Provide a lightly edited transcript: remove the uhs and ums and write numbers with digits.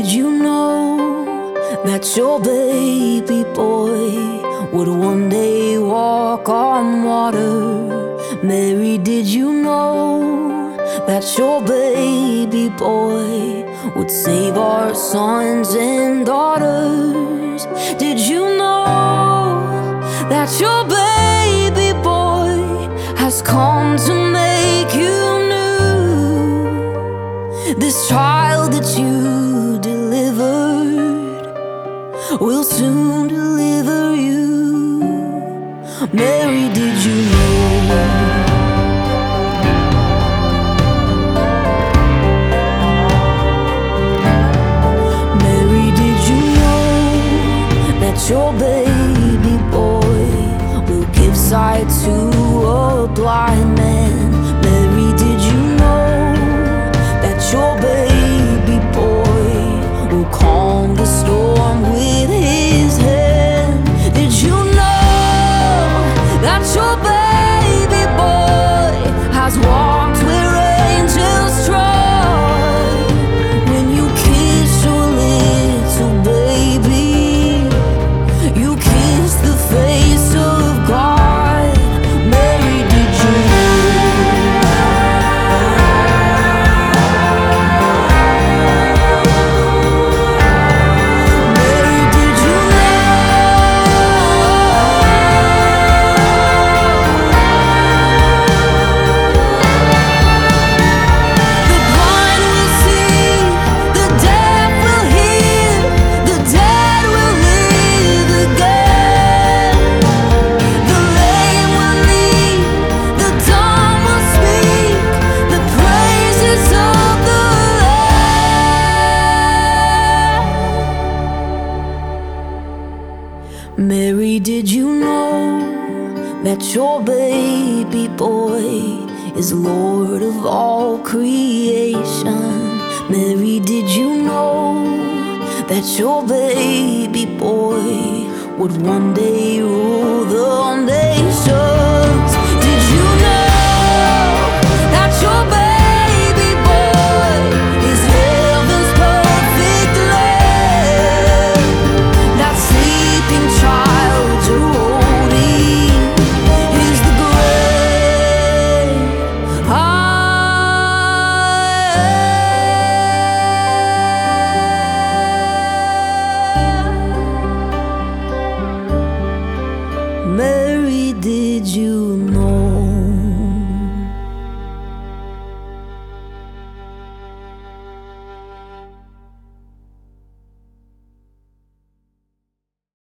did you know that your baby boy would one day walk on water? Mary, did you know that your baby boy would save our sons and daughters? Did you know that your baby boy has come to make you new? This child that you delivered will soon deliver you. Mary, did you know? Mary, did you know that your baby boy will give sight to a blind man? Mary, did you know that your baby boy will calm the storm with his hand? Did you know that your baby boy has walked where angels trod? When you kiss your little baby, you kiss the face of God. Mary, did you know? Mary, did you The blind will see, the deaf will hear, the dead will live again. The lame will leap, the dumb will speak, the praises of the Lamb. Mary, did you know that your baby boy is Lord of all creation? Mary, did you know that your baby boy would one day rule the nations? Did you know that your baby boy is heaven's perfect lamb? That sleeping child you're holding is the great I am. Mary, did you